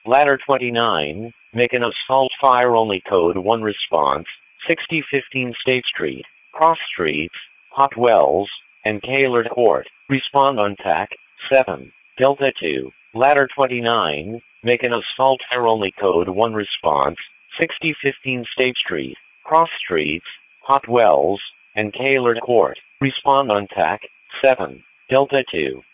Ladder 29, make an assault fire only code 1 response, 6015 State Street, Cross Streets, Hot Wells, and Gaylord Court. Respond on TAC 7, Delta 2. Ladder 29, make an assault fire only code 1 response, 6015 State Street, Cross Streets, Hot Wells, and Gaylord Court. Respond on TAC 7, Delta 2.